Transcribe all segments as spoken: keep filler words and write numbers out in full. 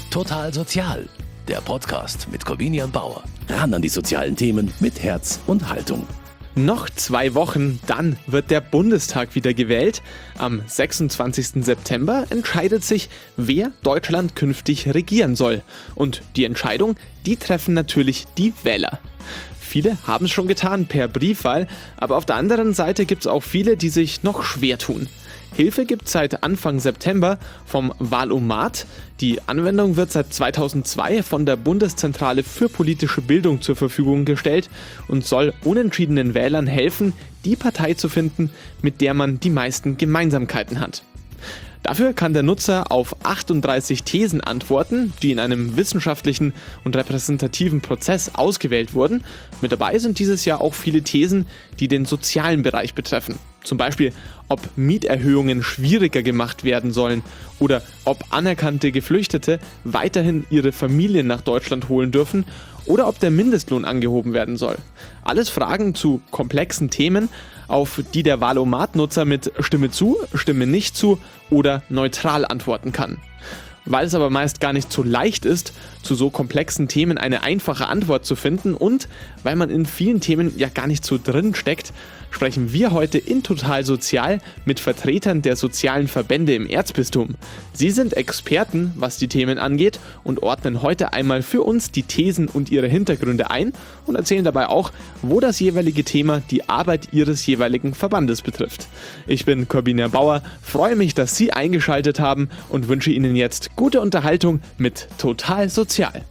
Total Sozial, der Podcast mit Corvinian Bauer. Ran an die sozialen Themen mit Herz und Haltung. Noch zwei Wochen, dann wird der Bundestag wieder gewählt. Am sechsundzwanzigsten September entscheidet sich, wer Deutschland künftig regieren soll. Und die Entscheidung, die treffen natürlich die Wähler. Viele haben es schon getan per Briefwahl, aber auf der anderen Seite gibt es auch viele, die sich noch schwer tun. Hilfe gibt es seit Anfang September vom Wahlomat. Die Anwendung wird seit zweitausendzwei von der Bundeszentrale für politische Bildung zur Verfügung gestellt und soll unentschiedenen Wählern helfen, die Partei zu finden, mit der man die meisten Gemeinsamkeiten hat. Dafür kann der Nutzer auf achtunddreißig Thesen antworten, die in einem wissenschaftlichen und repräsentativen Prozess ausgewählt wurden. Mit dabei sind dieses Jahr auch viele Thesen, die den sozialen Bereich betreffen. Zum Beispiel, ob Mieterhöhungen schwieriger gemacht werden sollen oder ob anerkannte Geflüchtete weiterhin ihre Familien nach Deutschland holen dürfen oder ob der Mindestlohn angehoben werden soll. Alles Fragen zu komplexen Themen, auf die der Wahlomat-Nutzer mit Stimme zu, Stimme nicht zu oder neutral antworten kann. Weil es aber meist gar nicht so leicht ist, zu so komplexen Themen eine einfache Antwort zu finden und weil man in vielen Themen ja gar nicht so drin steckt, sprechen wir heute in Total Sozial mit Vertretern der sozialen Verbände im Erzbistum. Sie sind Experten, was die Themen angeht und ordnen heute einmal für uns die Thesen und ihre Hintergründe ein und erzählen dabei auch, wo das jeweilige Thema die Arbeit ihres jeweiligen Verbandes betrifft. Ich bin Corvinian Bauer, freue mich, dass Sie eingeschaltet haben und wünsche Ihnen jetzt gute Unterhaltung mit Total Sozial.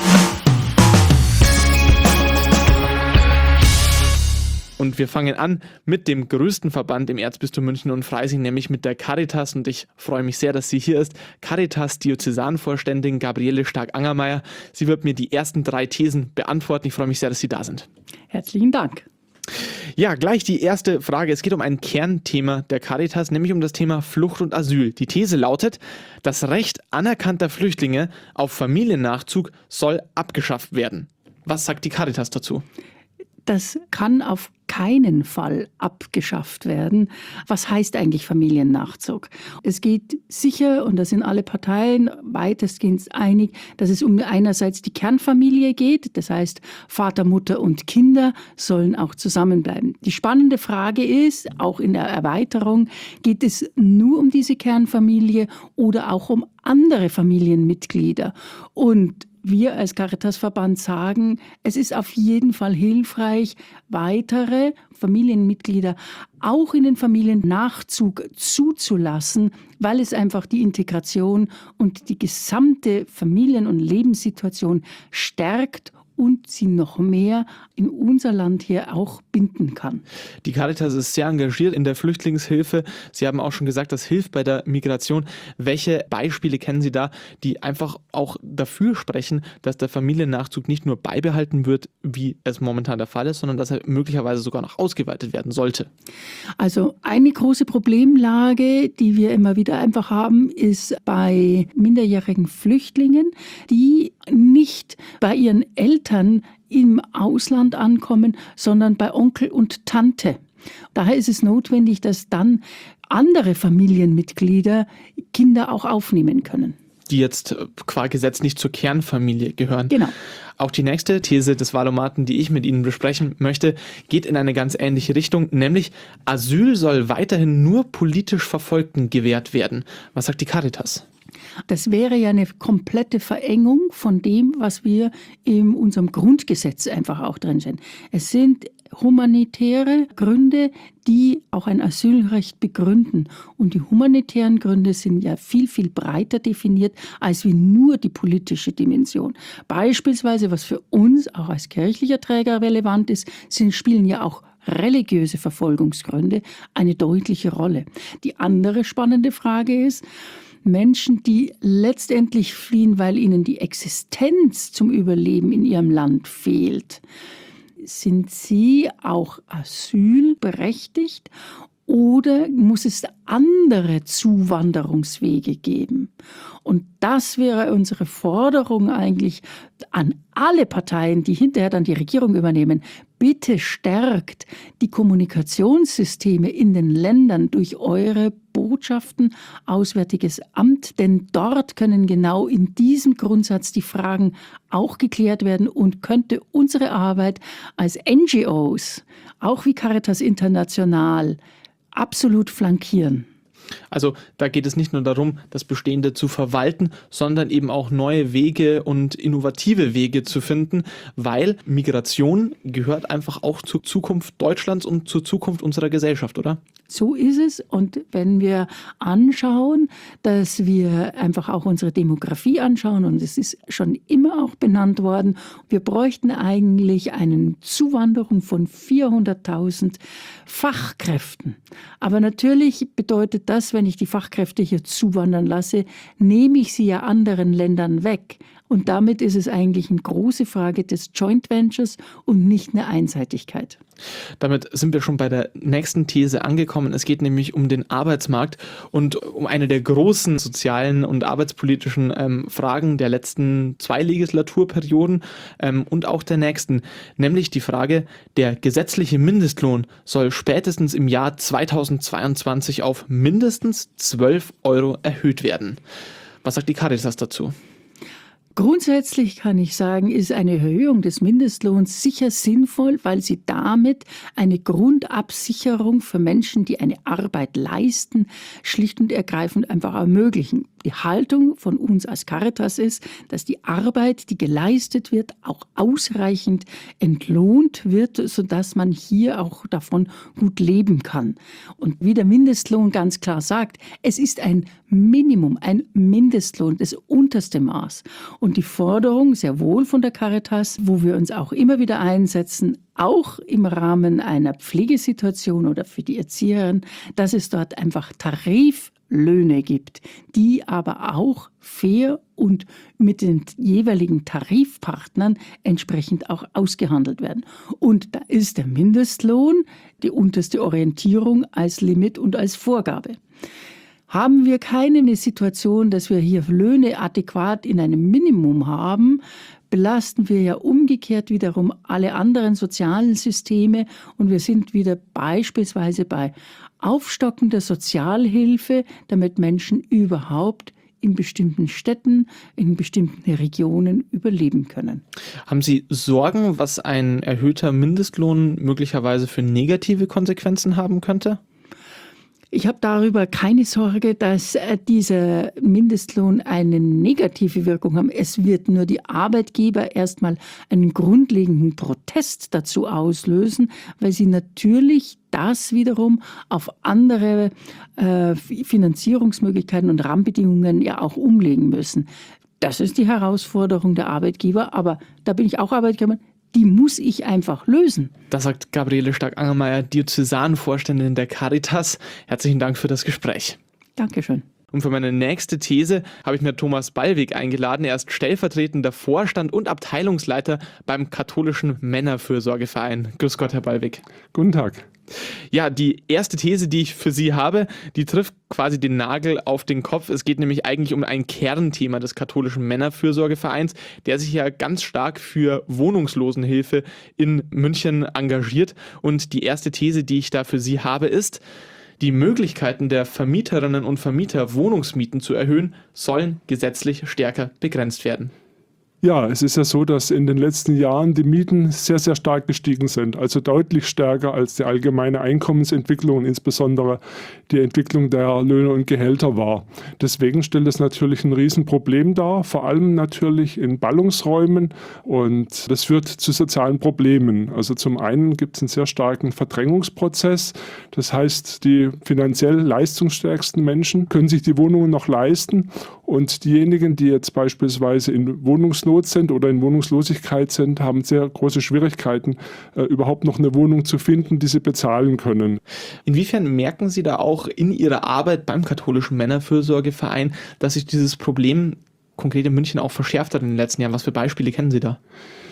Und wir fangen an mit dem größten Verband im Erzbistum München und Freising, nämlich mit der Caritas. Und ich freue mich sehr, dass sie hier ist. Caritas Diözesanvorständin Gabriele Stark-Angermayer. Sie wird mir die ersten drei Thesen beantworten. Ich freue mich sehr, dass Sie da sind. Herzlichen Dank. Ja, gleich die erste Frage. Es geht um ein Kernthema der Caritas, nämlich um das Thema Flucht und Asyl. Die These lautet, das Recht anerkannter Flüchtlinge auf Familiennachzug soll abgeschafft werden. Was sagt die Caritas dazu? Das kann auf keinen Fall abgeschafft werden. Was heißt eigentlich Familiennachzug? Es geht sicher, und da sind alle Parteien weitestgehend einig, dass es um einerseits die Kernfamilie geht, das heißt Vater, Mutter und Kinder sollen auch zusammenbleiben. Die spannende Frage ist, auch in der Erweiterung, geht es nur um diese Kernfamilie oder auch um andere Familienmitglieder? Und wir als Caritasverband sagen, es ist auf jeden Fall hilfreich, weitere Familienmitglieder auch in den Familiennachzug zuzulassen, weil es einfach die Integration und die gesamte Familien- und Lebenssituation stärkt und sie noch mehr in unser Land hier auch binden kann. Die Caritas ist sehr engagiert in der Flüchtlingshilfe. Sie haben auch schon gesagt, das hilft bei der Migration. Welche Beispiele kennen Sie da, die einfach auch dafür sprechen, dass der Familiennachzug nicht nur beibehalten wird, wie es momentan der Fall ist, sondern dass er möglicherweise sogar noch ausgeweitet werden sollte? Also eine große Problemlage, die wir immer wieder einfach haben, ist bei minderjährigen Flüchtlingen, die nicht bei ihren Eltern im Ausland ankommen, sondern bei Onkel und Tante. Daher ist es notwendig, dass dann andere Familienmitglieder Kinder auch aufnehmen können. Die jetzt qua Gesetz nicht zur Kernfamilie gehören. Genau. Auch die nächste These des Wahlomaten, die ich mit Ihnen besprechen möchte, geht in eine ganz ähnliche Richtung, nämlich Asyl soll weiterhin nur politisch Verfolgten gewährt werden. Was sagt die Caritas? Das wäre ja eine komplette Verengung von dem, was wir in unserem Grundgesetz einfach auch drin sind. Es sind humanitäre Gründe, die auch ein Asylrecht begründen. Und die humanitären Gründe sind ja viel, viel breiter definiert als wie nur die politische Dimension. Beispielsweise, was für uns auch als kirchlicher Träger relevant ist, sind, spielen ja auch religiöse Verfolgungsgründe eine deutliche Rolle. Die andere spannende Frage ist, Menschen, die letztendlich fliehen, weil ihnen die Existenz zum Überleben in ihrem Land fehlt, sind sie auch asylberechtigt oder muss es andere Zuwanderungswege geben? Und das wäre unsere Forderung eigentlich an alle Parteien, die hinterher dann die Regierung übernehmen. bitte stärkt die Kommunikationssysteme in den Ländern durch eure Botschaften, Auswärtiges Amt, denn dort können genau in diesem Grundsatz die Fragen auch geklärt werden und könnte unsere Arbeit als N G Os, auch wie Caritas International, absolut flankieren. Also da geht es nicht nur darum, das Bestehende zu verwalten, sondern eben auch neue Wege und innovative Wege zu finden, weil Migration gehört einfach auch zur Zukunft Deutschlands und zur Zukunft unserer Gesellschaft, oder? So ist es. Und wenn wir anschauen, dass wir einfach auch unsere Demografie anschauen, und es ist schon immer auch benannt worden, wir bräuchten eigentlich eine Zuwanderung von vierhunderttausend Fachkräften. Aber natürlich bedeutet das, wenn ich die Fachkräfte hier zuwandern lasse, nehme ich sie ja anderen Ländern weg. Und damit ist es eigentlich eine große Frage des Joint Ventures und nicht eine Einseitigkeit. Damit sind wir schon bei der nächsten These angekommen. Es geht nämlich um den Arbeitsmarkt und um eine der großen sozialen und arbeitspolitischen ähm, Fragen der letzten zwei Legislaturperioden ähm, und auch der nächsten, nämlich die Frage, der gesetzliche Mindestlohn soll spätestens im Jahr zweitausendzweiundzwanzig auf mindestens zwölf Euro erhöht werden. Was sagt die Caritas dazu? Grundsätzlich kann ich sagen, ist eine Erhöhung des Mindestlohns sicher sinnvoll, weil sie damit eine Grundabsicherung für Menschen, die eine Arbeit leisten, schlicht und ergreifend einfach ermöglichen. Die Haltung von uns als Caritas ist, dass die Arbeit, die geleistet wird, auch ausreichend entlohnt wird, sodass man hier auch davon gut leben kann. Und wie der Mindestlohn ganz klar sagt, es ist ein Minimum, ein Mindestlohn, das unterste Maß. Und die Forderung sehr wohl von der Caritas, wo wir uns auch immer wieder einsetzen, auch im Rahmen einer Pflegesituation oder für die Erzieherin, dass es dort einfach Tariflöhne gibt, die aber auch fair und mit den jeweiligen Tarifpartnern entsprechend auch ausgehandelt werden. Und da ist der Mindestlohn die unterste Orientierung als Limit und als Vorgabe. Haben wir keine Situation, dass wir hier Löhne adäquat in einem Minimum haben, belasten wir ja umgekehrt wiederum alle anderen sozialen Systeme und wir sind wieder beispielsweise bei Aufstocken der Sozialhilfe, damit Menschen überhaupt in bestimmten Städten, in bestimmten Regionen überleben können. Haben Sie Sorgen, was ein erhöhter Mindestlohn möglicherweise für negative Konsequenzen haben könnte? Ich habe darüber keine Sorge, dass dieser Mindestlohn eine negative Wirkung hat. Es wird nur die Arbeitgeber erstmal einen grundlegenden Protest dazu auslösen, weil sie natürlich das wiederum auf andere äh, Finanzierungsmöglichkeiten und Rahmenbedingungen ja auch umlegen müssen. Das ist die Herausforderung der Arbeitgeber, aber da bin ich auch Arbeitgeber. Die muss ich einfach lösen. Das sagt Gabriele Stark-Angermayer, Diözesanvorständin der Caritas. Herzlichen Dank für das Gespräch. Dankeschön. Und für meine nächste These habe ich mir Thomas Ballweg eingeladen. Er ist stellvertretender Vorstand und Abteilungsleiter beim katholischen Männerfürsorgeverein. Grüß Gott, Herr Ballweg. Guten Tag. Ja, die erste These, die ich für Sie habe, die trifft quasi den Nagel auf den Kopf. Es geht nämlich eigentlich um ein Kernthema des katholischen Männerfürsorgevereins, der sich ja ganz stark für Wohnungslosenhilfe in München engagiert. Und die erste These, die ich da für Sie habe, ist: Die Möglichkeiten der Vermieterinnen und Vermieter, Wohnungsmieten zu erhöhen, sollen gesetzlich stärker begrenzt werden. Ja, es ist ja so, dass in den letzten Jahren die Mieten sehr, sehr stark gestiegen sind. Also deutlich stärker als die allgemeine Einkommensentwicklung und insbesondere die Entwicklung der Löhne und Gehälter war. Deswegen stellt es natürlich ein Riesenproblem dar, vor allem natürlich in Ballungsräumen, und das führt zu sozialen Problemen. Also zum einen gibt es einen sehr starken Verdrängungsprozess. Das heißt, die finanziell leistungsstärksten Menschen können sich die Wohnungen noch leisten, und diejenigen, die jetzt beispielsweise in Wohnungsnot sind oder in Wohnungslosigkeit sind, haben sehr große Schwierigkeiten, äh, überhaupt noch eine Wohnung zu finden, die sie bezahlen können. Inwiefern merken Sie da auch in Ihrer Arbeit beim katholischen Männerfürsorgeverein, dass sich dieses Problem konkret in München auch verschärft hat in den letzten Jahren? Was für Beispiele kennen Sie da?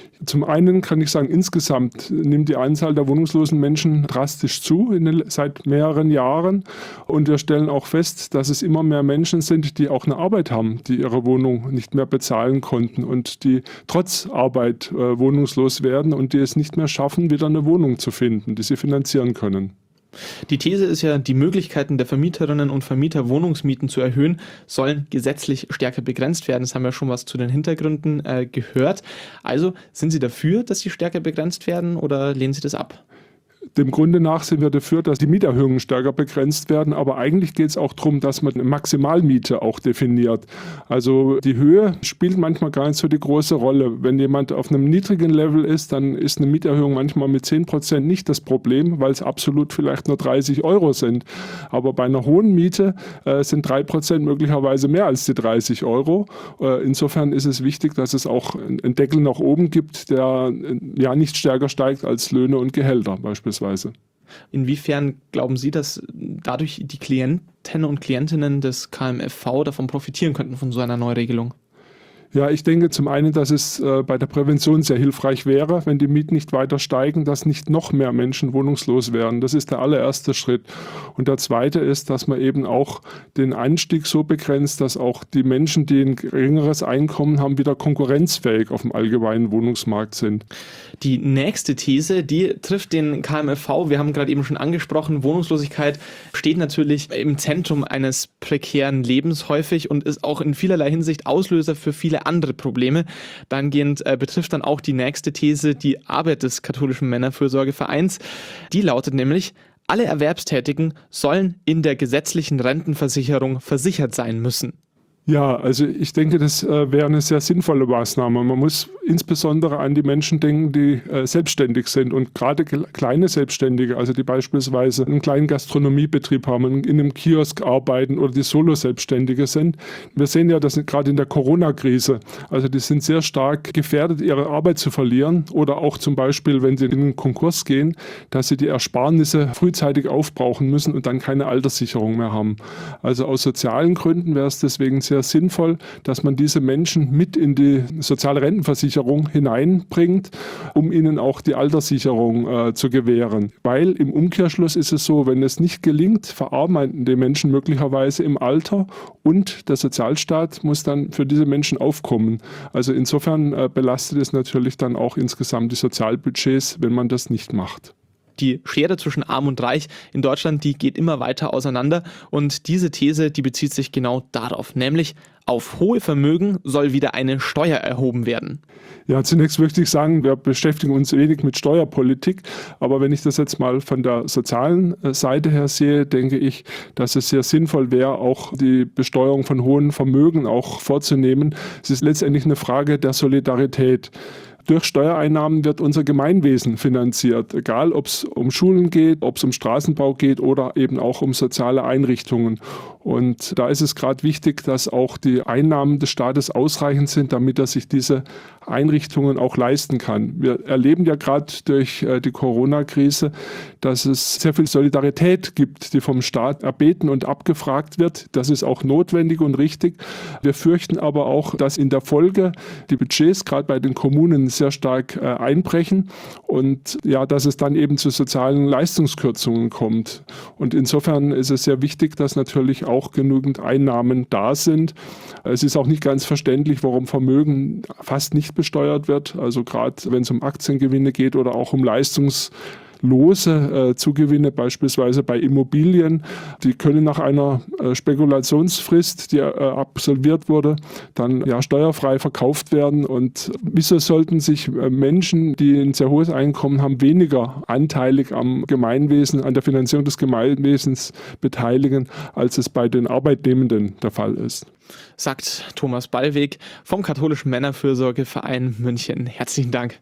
Zum einen kann ich sagen, insgesamt nimmt die Anzahl der wohnungslosen Menschen drastisch zu in den, seit mehreren Jahren. Und wir stellen auch fest, dass es immer mehr Menschen sind, die auch eine Arbeit haben, die ihre Wohnung nicht mehr bezahlen konnten und die trotz Arbeit äh, wohnungslos werden und die es nicht mehr schaffen, wieder eine Wohnung zu finden, die sie finanzieren können. Die These ist ja, die Möglichkeiten der Vermieterinnen und Vermieter, Wohnungsmieten zu erhöhen, sollen gesetzlich stärker begrenzt werden. Das haben wir schon was zu den Hintergründen äh, gehört. Also sind Sie dafür, dass sie stärker begrenzt werden oder lehnen Sie das ab? Dem Grunde nach sind wir dafür, dass die Mieterhöhungen stärker begrenzt werden, aber eigentlich geht es auch darum, dass man eine Maximalmiete auch definiert. Also die Höhe spielt manchmal gar nicht so die große Rolle. Wenn jemand auf einem niedrigen Level ist, dann ist eine Mieterhöhung manchmal mit zehn Prozent nicht das Problem, weil es absolut vielleicht nur dreißig Euro sind. Aber bei einer hohen Miete äh, sind drei Prozent möglicherweise mehr als die dreißig Euro. Äh, insofern ist es wichtig, dass es auch einen Deckel nach oben gibt, der äh, ja nicht stärker steigt als Löhne und Gehälter beispielsweise. Inwiefern glauben Sie, dass dadurch die Klienten und Klientinnen des K M F V davon profitieren könnten, von so einer Neuregelung? Ja, ich denke zum einen, dass es äh, bei der Prävention sehr hilfreich wäre, wenn die Mieten nicht weiter steigen, dass nicht noch mehr Menschen wohnungslos werden. Das ist der allererste Schritt. Und der zweite ist, dass man eben auch den Anstieg so begrenzt, dass auch die Menschen, die ein geringeres Einkommen haben, wieder konkurrenzfähig auf dem allgemeinen Wohnungsmarkt sind. Die nächste These, die trifft den K M F V. Wir haben gerade eben schon angesprochen, Wohnungslosigkeit steht natürlich im Zentrum eines prekären Lebens häufig und ist auch in vielerlei Hinsicht Auslöser für viele andere Probleme. Dahingehend äh, betrifft dann auch die nächste These die Arbeit des katholischen Männerfürsorgevereins. Die lautet nämlich, alle Erwerbstätigen sollen in der gesetzlichen Rentenversicherung versichert sein müssen. Ja, also ich denke, das äh, wäre eine sehr sinnvolle Maßnahme. Man muss insbesondere an die Menschen denken, die äh, selbstständig sind und gerade kleine Selbstständige, also die beispielsweise einen kleinen Gastronomiebetrieb haben, in einem Kiosk arbeiten oder die Solo-Selbstständige sind. Wir sehen ja, dass gerade in der Corona-Krise, also die sind sehr stark gefährdet, ihre Arbeit zu verlieren oder auch zum Beispiel, wenn sie in einen Konkurs gehen, dass sie die Ersparnisse frühzeitig aufbrauchen müssen und dann keine Alterssicherung mehr haben. Also aus sozialen Gründen wäre es deswegen sehr sinnvoll, dass man diese Menschen mit in die soziale Rentenversicherung hineinbringt, um ihnen auch die Alterssicherung äh, zu gewähren. Weil im Umkehrschluss ist es so, wenn es nicht gelingt, verarbeiten die Menschen möglicherweise im Alter und der Sozialstaat muss dann für diese Menschen aufkommen. Also insofern äh, belastet es natürlich dann auch insgesamt die Sozialbudgets, wenn man das nicht macht. Die Schere zwischen Arm und Reich in Deutschland, die geht immer weiter auseinander und diese These, die bezieht sich genau darauf, nämlich auf hohe Vermögen soll wieder eine Steuer erhoben werden. Ja, zunächst möchte ich sagen, wir beschäftigen uns wenig mit Steuerpolitik, aber wenn ich das jetzt mal von der sozialen Seite her sehe, denke ich, dass es sehr sinnvoll wäre, auch die Besteuerung von hohen Vermögen auch vorzunehmen. Es ist letztendlich eine Frage der Solidarität. Durch Steuereinnahmen wird unser Gemeinwesen finanziert, egal ob es um Schulen geht, ob es um Straßenbau geht oder eben auch um soziale Einrichtungen. Und da ist es gerade wichtig, dass auch die Einnahmen des Staates ausreichend sind, damit er sich diese Einrichtungen auch leisten kann. Wir erleben ja gerade durch die Corona-Krise, dass es sehr viel Solidarität gibt, die vom Staat erbeten und abgefragt wird. Das ist auch notwendig und richtig. Wir fürchten aber auch, dass in der Folge die Budgets gerade bei den Kommunen sehr stark äh, einbrechen und ja, dass es dann eben zu sozialen Leistungskürzungen kommt. Und insofern ist es sehr wichtig, dass natürlich auch genügend Einnahmen da sind. Es ist auch nicht ganz verständlich, warum Vermögen fast nicht besteuert wird. Also gerade wenn es um Aktiengewinne geht oder auch um Leistungs lose äh, Zugewinne, beispielsweise bei Immobilien, die können nach einer äh, Spekulationsfrist, die äh, absolviert wurde, dann ja steuerfrei verkauft werden. Und wieso sollten sich äh, Menschen, die ein sehr hohes Einkommen haben, weniger anteilig am Gemeinwesen, an der Finanzierung des Gemeinwesens beteiligen, als es bei den Arbeitnehmenden der Fall ist? Sagt Thomas Ballweg vom Katholischen Männerfürsorgeverein München. Herzlichen Dank.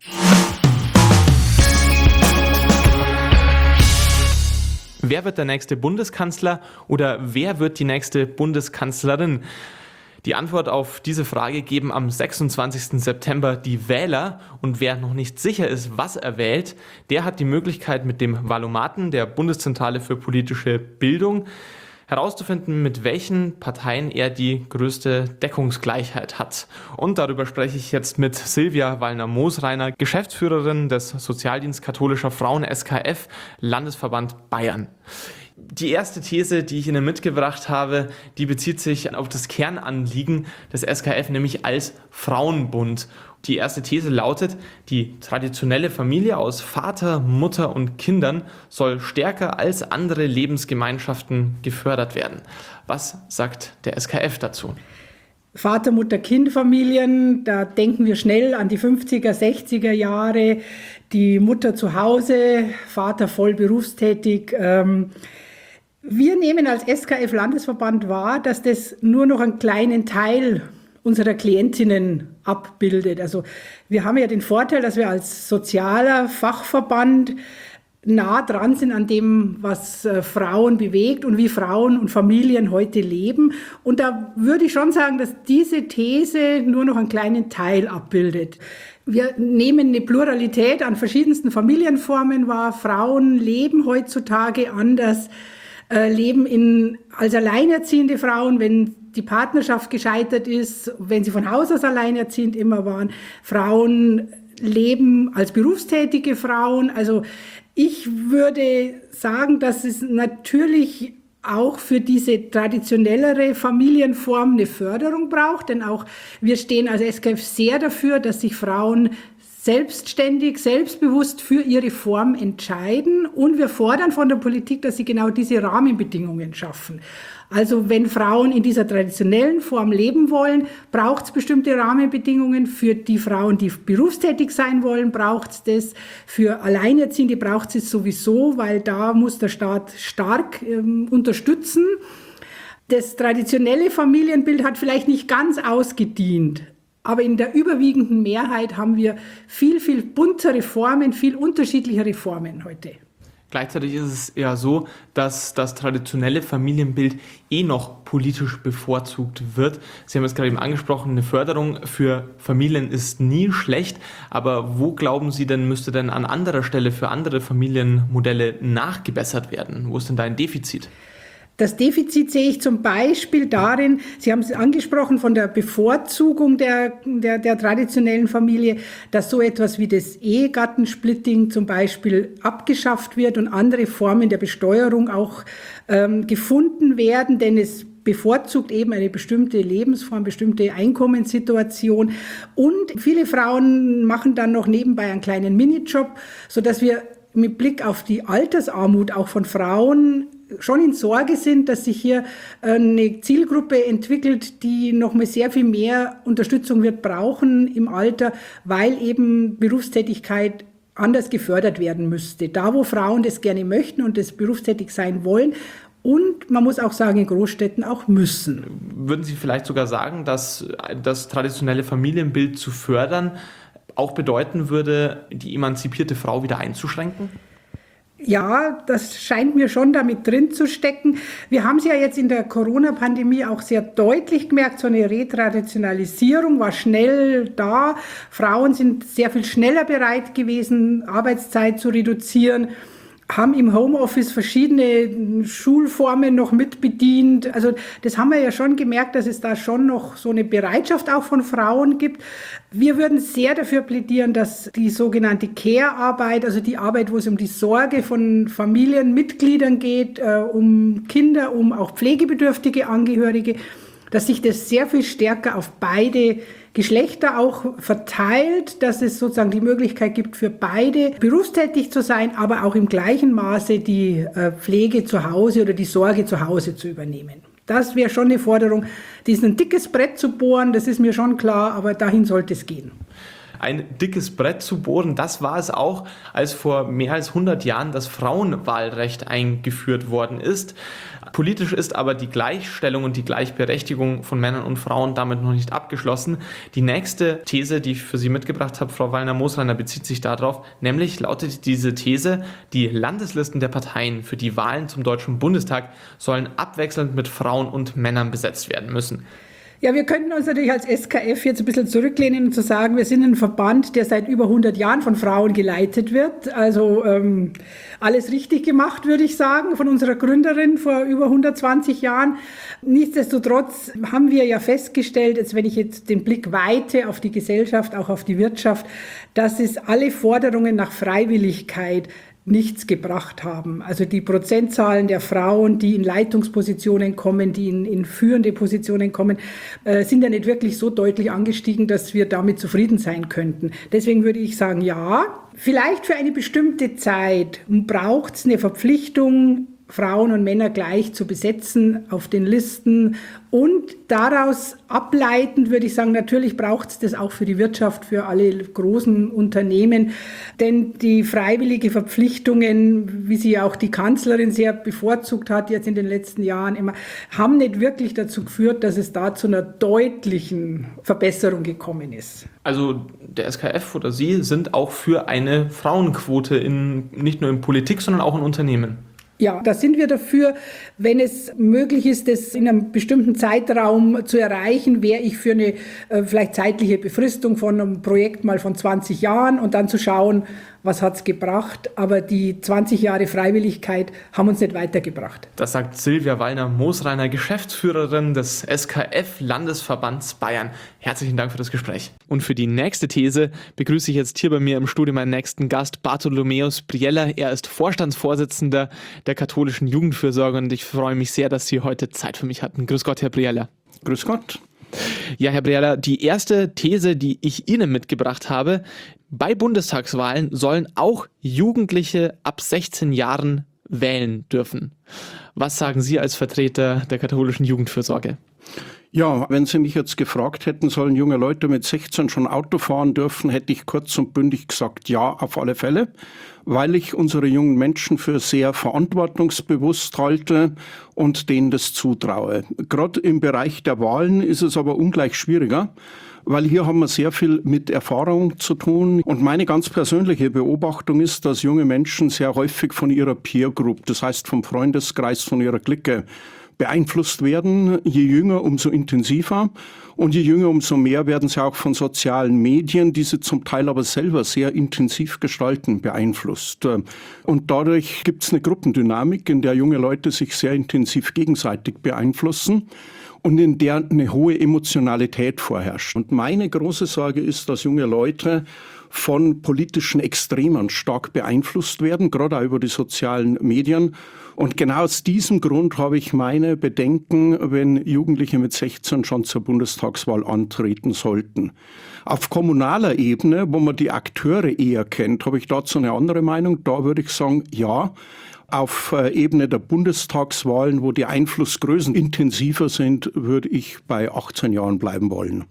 Wer wird der nächste Bundeskanzler oder wer wird die nächste Bundeskanzlerin? Die Antwort auf diese Frage geben am sechsundzwanzigsten September die Wähler. Und wer noch nicht sicher ist, was er wählt, der hat die Möglichkeit, mit dem Valomaten der Bundeszentrale für politische Bildung herauszufinden, mit welchen Parteien er die größte Deckungsgleichheit hat. Und darüber spreche ich jetzt mit Silvia Wallner-Moosreiner, Geschäftsführerin des Sozialdienst Katholischer Frauen S K F, Landesverband Bayern. Die erste These, die ich Ihnen mitgebracht habe, die bezieht sich auf das Kernanliegen des S K F, nämlich als Frauenbund. Die erste These lautet, die traditionelle Familie aus Vater, Mutter und Kindern soll stärker als andere Lebensgemeinschaften gefördert werden. Was sagt der S K F dazu? Vater, Mutter, Kind-Familien, da denken wir schnell an die fünfziger, sechziger Jahre, die Mutter zu Hause, Vater voll berufstätig. Wir nehmen als S K F-Landesverband wahr, dass das nur noch einen kleinen Teil unserer Klientinnen abbildet. Also wir haben ja den Vorteil, dass wir als sozialer Fachverband nah dran sind an dem, was äh, Frauen bewegt und wie Frauen und Familien heute leben. Und da würde ich schon sagen, dass diese These nur noch einen kleinen Teil abbildet. Wir nehmen eine Pluralität an verschiedensten Familienformen wahr. Frauen leben heutzutage anders, äh, leben in, als alleinerziehende Frauen, wenn die Partnerschaft gescheitert ist, wenn sie von Haus aus alleinerziehend immer waren. Frauen leben als berufstätige Frauen. Also ich würde sagen, dass es natürlich auch für diese traditionellere Familienform eine Förderung braucht, denn auch wir stehen als S K F sehr dafür, dass sich Frauen selbstständig, selbstbewusst für ihre Form entscheiden, und wir fordern von der Politik, dass sie genau diese Rahmenbedingungen schaffen. Also wenn Frauen in dieser traditionellen Form leben wollen, braucht es bestimmte Rahmenbedingungen. Für die Frauen, die berufstätig sein wollen, braucht es das. Für Alleinerziehende braucht es sowieso, weil da muss der Staat stark ähm, unterstützen. Das traditionelle Familienbild hat vielleicht nicht ganz ausgedient, aber in der überwiegenden Mehrheit haben wir viel, viel buntere Formen, viel unterschiedlichere Formen heute. Gleichzeitig ist es ja so, dass das traditionelle Familienbild eh noch politisch bevorzugt wird. Sie haben es gerade eben angesprochen, eine Förderung für Familien ist nie schlecht. Aber wo glauben Sie denn, müsste denn an anderer Stelle für andere Familienmodelle nachgebessert werden? Wo ist denn da ein Defizit? Das Defizit sehe ich zum Beispiel darin, Sie haben es angesprochen, von der Bevorzugung der, der, der traditionellen Familie, dass so etwas wie das Ehegattensplitting zum Beispiel abgeschafft wird und andere Formen der Besteuerung auch ähm, gefunden werden, denn es bevorzugt eben eine bestimmte Lebensform, bestimmte Einkommenssituation. Und viele Frauen machen dann noch nebenbei einen kleinen Minijob, sodass wir mit Blick auf die Altersarmut auch von Frauen schon in Sorge sind, dass sich hier eine Zielgruppe entwickelt, die noch mal sehr viel mehr Unterstützung wird brauchen im Alter, weil eben Berufstätigkeit anders gefördert werden müsste. Da, wo Frauen das gerne möchten und das berufstätig sein wollen, und man muss auch sagen, in Großstädten auch müssen. Würden Sie vielleicht sogar sagen, dass das traditionelle Familienbild zu fördern auch bedeuten würde, die emanzipierte Frau wieder einzuschränken? Ja, das scheint mir schon damit drin zu stecken. Wir haben es ja jetzt in der Corona-Pandemie auch sehr deutlich gemerkt, so eine Retraditionalisierung war schnell da. Frauen sind sehr viel schneller bereit gewesen, Arbeitszeit zu reduzieren, haben im Homeoffice verschiedene Schulformen noch mitbedient. Also das haben wir ja schon gemerkt, dass es da schon noch so eine Bereitschaft auch von Frauen gibt. Wir würden sehr dafür plädieren, dass die sogenannte Care-Arbeit, also die Arbeit, wo es um die Sorge von Familienmitgliedern geht, äh, um Kinder, um auch pflegebedürftige Angehörige, dass sich das sehr viel stärker auf beide Geschlechter auch verteilt, dass es sozusagen die Möglichkeit gibt, für beide berufstätig zu sein, aber auch im gleichen Maße die Pflege zu Hause oder die Sorge zu Hause zu übernehmen. Das wäre schon eine Forderung. Die ist ein dickes Brett zu bohren, das ist mir schon klar, aber dahin sollte es gehen. Ein dickes Brett zu bohren, das war es auch, als vor mehr als hundert Jahren das Frauenwahlrecht eingeführt worden ist. Politisch ist aber die Gleichstellung und die Gleichberechtigung von Männern und Frauen damit noch nicht abgeschlossen. Die nächste These, die ich für Sie mitgebracht habe, Frau Wallner-Moosreiner, bezieht sich darauf, nämlich lautet diese These, die Landeslisten der Parteien für die Wahlen zum Deutschen Bundestag sollen abwechselnd mit Frauen und Männern besetzt werden müssen. Ja, wir könnten uns natürlich als S K F jetzt ein bisschen zurücklehnen und zu sagen, wir sind ein Verband, der seit über hundert Jahren von Frauen geleitet wird. Also ähm, alles richtig gemacht, würde ich sagen, von unserer Gründerin vor über hundertzwanzig Jahren. Nichtsdestotrotz haben wir ja festgestellt, jetzt wenn ich jetzt den Blick weite auf die Gesellschaft, auch auf die Wirtschaft, dass es alle Forderungen nach Freiwilligkeit nichts gebracht haben. Also die Prozentzahlen der Frauen, die in Leitungspositionen kommen, die in, in führende Positionen kommen, äh, sind ja nicht wirklich so deutlich angestiegen, dass wir damit zufrieden sein könnten. Deswegen würde ich sagen, ja, vielleicht für eine bestimmte Zeit braucht es eine Verpflichtung, Frauen und Männer gleich zu besetzen auf den Listen und daraus ableitend würde ich sagen, natürlich braucht es das auch für die Wirtschaft, für alle großen Unternehmen, denn die freiwillige Verpflichtungen, wie sie auch die Kanzlerin sehr bevorzugt hat jetzt in den letzten Jahren immer, haben nicht wirklich dazu geführt, dass es da zu einer deutlichen Verbesserung gekommen ist. Also der S K F oder Sie sind auch für eine Frauenquote in, nicht nur in Politik, sondern auch in Unternehmen. Ja, da sind wir dafür, wenn es möglich ist, das in einem bestimmten Zeitraum zu erreichen, wäre ich für eine äh, vielleicht zeitliche Befristung von einem Projekt mal von zwanzig Jahren und dann zu schauen, was hat's gebracht. Aber die zwanzig Jahre Freiwilligkeit haben uns nicht weitergebracht. Das sagt Silvia Wallner-Moosreiner, Geschäftsführerin des S K F-Landesverbands Bayern. Herzlichen Dank für das Gespräch. Und für die nächste These begrüße ich jetzt hier bei mir im Studio meinen nächsten Gast, Bartholomäus Briella. Er ist Vorstandsvorsitzender der katholischen Jugendfürsorge und ich freue mich sehr, dass Sie heute Zeit für mich hatten. Grüß Gott, Herr Briella. Grüß Gott. Ja, Herr Briella, die erste These, die ich Ihnen mitgebracht habe: Bei Bundestagswahlen sollen auch Jugendliche ab sechzehn Jahren wählen dürfen. Was sagen Sie als Vertreter der katholischen Jugendfürsorge? Ja, wenn Sie mich jetzt gefragt hätten, sollen junge Leute mit sechzehn schon Auto fahren dürfen, hätte ich kurz und bündig gesagt, ja, auf alle Fälle, weil ich unsere jungen Menschen für sehr verantwortungsbewusst halte und denen das zutraue. Gerade im Bereich der Wahlen ist es aber ungleich schwieriger, weil hier haben wir sehr viel mit Erfahrung zu tun. Und meine ganz persönliche Beobachtung ist, dass junge Menschen sehr häufig von ihrer Peer Group, das heißt vom Freundeskreis, von ihrer Clique, beeinflusst werden. Je jünger, umso intensiver. Und je jünger, umso mehr werden sie auch von sozialen Medien, die sie zum Teil aber selber sehr intensiv gestalten, beeinflusst. Und dadurch gibt es eine Gruppendynamik, in der junge Leute sich sehr intensiv gegenseitig beeinflussen und in der eine hohe Emotionalität vorherrscht. Und meine große Sorge ist, dass junge Leute von politischen Extremen stark beeinflusst werden, gerade auch über die sozialen Medien. Und genau aus diesem Grund habe ich meine Bedenken, wenn Jugendliche mit sechzehn schon zur Bundestagswahl antreten sollten. Auf kommunaler Ebene, wo man die Akteure eher kennt, habe ich dazu eine andere Meinung. Da würde ich sagen, ja. Auf Ebene der Bundestagswahlen, wo die Einflussgrößen intensiver sind, würde ich bei achtzehn Jahren bleiben wollen.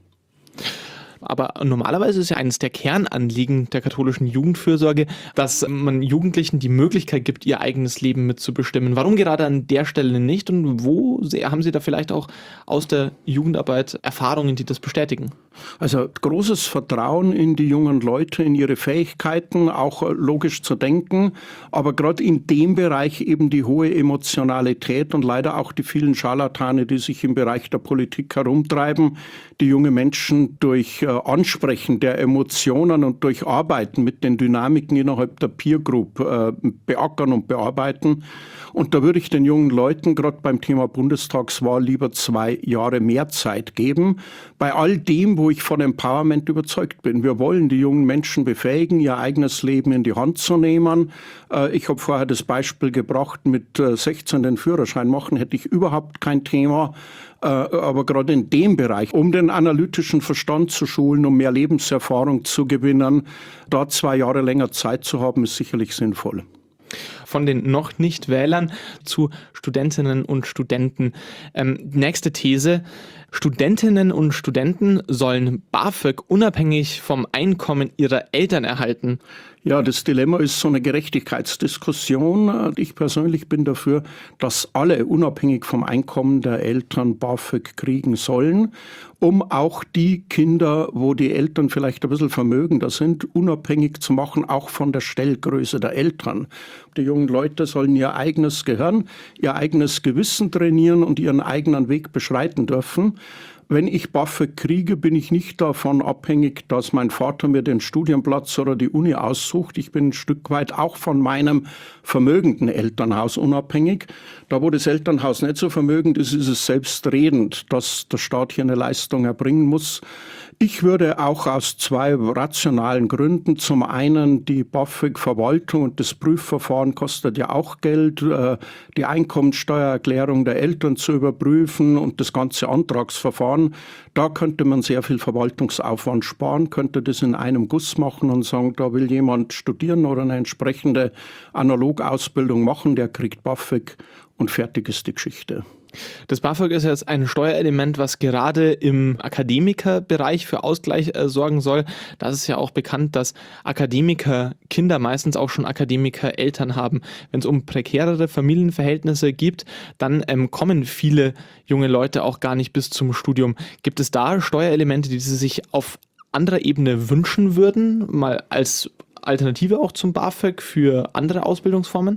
Aber normalerweise ist ja eines der Kernanliegen der katholischen Jugendfürsorge, dass man Jugendlichen die Möglichkeit gibt, ihr eigenes Leben mitzubestimmen. Warum gerade an der Stelle nicht und wo haben Sie da vielleicht auch aus der Jugendarbeit Erfahrungen, die das bestätigen? Also großes Vertrauen in die jungen Leute, in ihre Fähigkeiten, auch logisch zu denken, aber gerade in dem Bereich eben die hohe Emotionalität und leider auch die vielen Scharlatane, die sich im Bereich der Politik herumtreiben, die junge Menschen durch äh, Ansprechen der Emotionen und durch Arbeiten mit den Dynamiken innerhalb der Peer Group äh, beackern und bearbeiten. Und da würde ich den jungen Leuten gerade beim Thema Bundestagswahl lieber zwei Jahre mehr Zeit geben. Bei all dem, wo ich von Empowerment überzeugt bin. Wir wollen die jungen Menschen befähigen, ihr eigenes Leben in die Hand zu nehmen. Äh, ich habe vorher das Beispiel gebracht, mit äh, sechzehn den Führerschein machen, hätte ich überhaupt kein Thema. Aber gerade in dem Bereich, um den analytischen Verstand zu schulen, um mehr Lebenserfahrung zu gewinnen, da zwei Jahre länger Zeit zu haben, ist sicherlich sinnvoll. Von den noch nicht Wählern zu Studentinnen und Studenten. Ähm, nächste These. Studentinnen und Studenten sollen BAföG unabhängig vom Einkommen ihrer Eltern erhalten. Ja, das Dilemma ist so eine Gerechtigkeitsdiskussion. Ich persönlich bin dafür, dass alle unabhängig vom Einkommen der Eltern BAföG kriegen sollen, um auch die Kinder, wo die Eltern vielleicht ein bisschen vermögender sind, unabhängig zu machen, auch von der Stellgröße der Eltern. Die jungen Leute sollen ihr eigenes Gehirn, ihr eigenes Gewissen trainieren und ihren eigenen Weg beschreiten dürfen. Wenn ich BAföG kriege, bin ich nicht davon abhängig, dass mein Vater mir den Studienplatz oder die Uni aussucht. Ich bin ein Stück weit auch von meinem vermögenden Elternhaus unabhängig. Da, wo das Elternhaus nicht so vermögend ist, ist es selbstredend, dass der Staat hier eine Leistung erbringen muss. Ich würde auch aus zwei rationalen Gründen, zum einen die BAföG-Verwaltung und das Prüfverfahren kostet ja auch Geld, die Einkommensteuererklärung der Eltern zu überprüfen und das ganze Antragsverfahren. Da könnte man sehr viel Verwaltungsaufwand sparen, könnte das in einem Guss machen und sagen, da will jemand studieren oder eine entsprechende Analogausbildung machen, der kriegt BAföG und fertig ist die Geschichte. Das BAföG ist jetzt ein Steuerelement, was gerade im Akademikerbereich für Ausgleich äh, sorgen soll. Das ist ja auch bekannt, dass Akademikerkinder meistens auch schon Akademikereltern haben. Wenn es um prekärere Familienverhältnisse gibt, dann ähm, kommen viele junge Leute auch gar nicht bis zum Studium. Gibt es da Steuerelemente, die Sie sich auf anderer Ebene wünschen würden, mal als Alternative auch zum BAföG für andere Ausbildungsformen?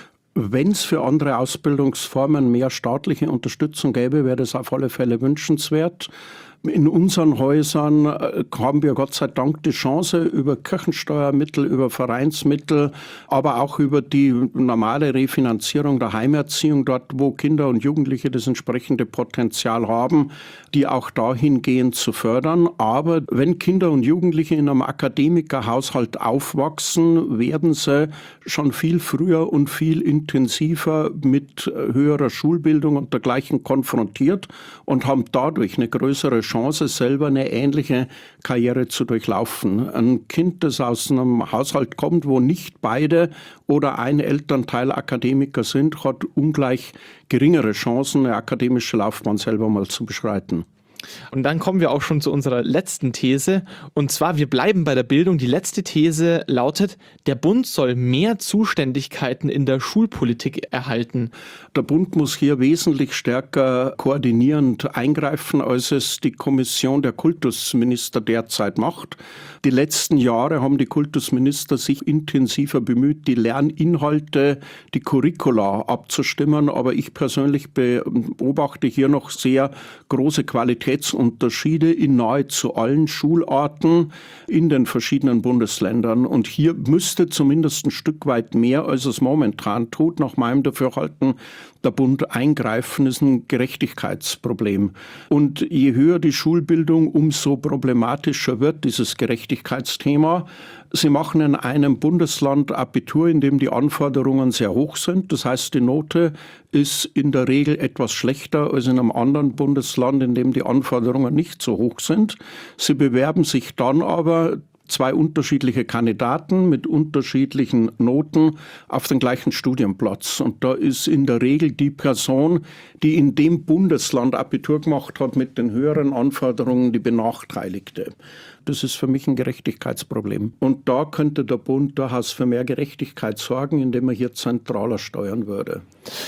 Wenn es für andere Ausbildungsformen mehr staatliche Unterstützung gäbe, wäre das auf alle Fälle wünschenswert. In unseren Häusern haben wir Gott sei Dank die Chance, über Kirchensteuermittel, über Vereinsmittel, aber auch über die normale Refinanzierung der Heimerziehung, dort wo Kinder und Jugendliche das entsprechende Potenzial haben, die auch dahingehend zu fördern. Aber wenn Kinder und Jugendliche in einem Akademikerhaushalt aufwachsen, werden sie schon viel früher und viel intensiver mit höherer Schulbildung und dergleichen konfrontiert und haben dadurch eine größere Chance, selber eine ähnliche Karriere zu durchlaufen. Ein Kind, das aus einem Haushalt kommt, wo nicht beide oder ein Elternteil Akademiker sind, hat ungleich geringere Chancen, eine akademische Laufbahn selber mal zu beschreiten. Und dann kommen wir auch schon zu unserer letzten These. Und zwar, wir bleiben bei der Bildung. Die letzte These lautet, der Bund soll mehr Zuständigkeiten in der Schulpolitik erhalten. Der Bund muss hier wesentlich stärker koordinierend eingreifen, als es die Kommission der Kultusminister derzeit macht. Die letzten Jahre haben die Kultusminister sich intensiver bemüht, die Lerninhalte, die Curricula abzustimmen. Aber ich persönlich beobachte hier noch sehr große Qualitätsunterschiede in nahezu allen Schularten in den verschiedenen Bundesländern. Und hier müsste zumindest ein Stück weit mehr, als es momentan tut, nach meinem Dafürhalten, der Bund eingreifen, ist ein Gerechtigkeitsproblem. Und je höher die Schulbildung, umso problematischer wird dieses Gerechtigkeitsthema. Sie machen in einem Bundesland Abitur, in dem die Anforderungen sehr hoch sind. Das heißt, die Note ist in der Regel etwas schlechter als in einem anderen Bundesland, in dem die Anforderungen nicht so hoch sind. Sie bewerben sich dann aber zwei unterschiedliche Kandidaten mit unterschiedlichen Noten auf den gleichen Studienplatz. Und da ist in der Regel die Person, die in dem Bundesland Abitur gemacht hat, mit den höheren Anforderungen die Benachteiligte. Das ist für mich ein Gerechtigkeitsproblem. Und da könnte der Bund durchaus für mehr Gerechtigkeit sorgen, indem er hier zentraler steuern würde.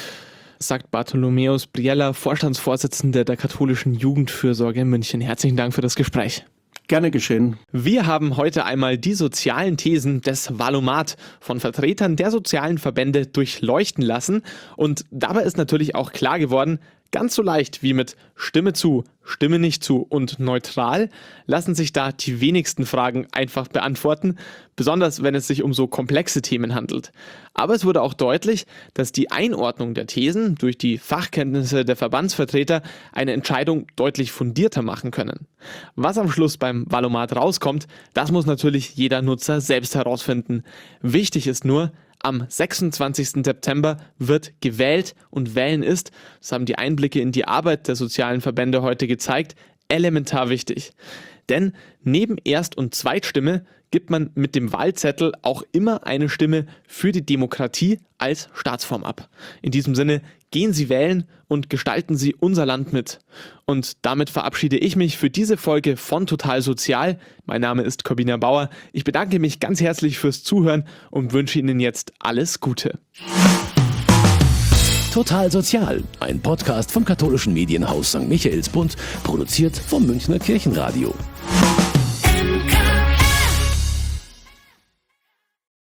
Sagt Bartholomäus Briella, Vorstandsvorsitzender der katholischen Jugendfürsorge in München. Herzlichen Dank für das Gespräch. Gerne geschehen. Wir haben heute einmal die sozialen Thesen des Valomat von Vertretern der sozialen Verbände durchleuchten lassen. Und dabei ist natürlich auch klar geworden, ganz so leicht wie mit Stimme zu, Stimme nicht zu und neutral lassen sich da die wenigsten Fragen einfach beantworten, besonders wenn es sich um so komplexe Themen handelt. Aber es wurde auch deutlich, dass die Einordnung der Thesen durch die Fachkenntnisse der Verbandsvertreter eine Entscheidung deutlich fundierter machen können. Was am Schluss beim Valomat rauskommt, das muss natürlich jeder Nutzer selbst herausfinden. Wichtig ist nur, am sechsundzwanzigsten September wird gewählt und Wählen ist, das haben die Einblicke in die Arbeit der sozialen Verbände heute gezeigt, elementar wichtig. Denn neben Erst- und Zweitstimme gibt man mit dem Wahlzettel auch immer eine Stimme für die Demokratie als Staatsform ab. In diesem Sinne, gehen Sie wählen und gestalten Sie unser Land mit. Und damit verabschiede ich mich für diese Folge von Total Sozial. Mein Name ist Corbinian Bauer. Ich bedanke mich ganz herzlich fürs Zuhören und wünsche Ihnen jetzt alles Gute. Total Sozial, ein Podcast vom katholischen Medienhaus Sankt Michaelsbund, produziert vom Münchner Kirchenradio.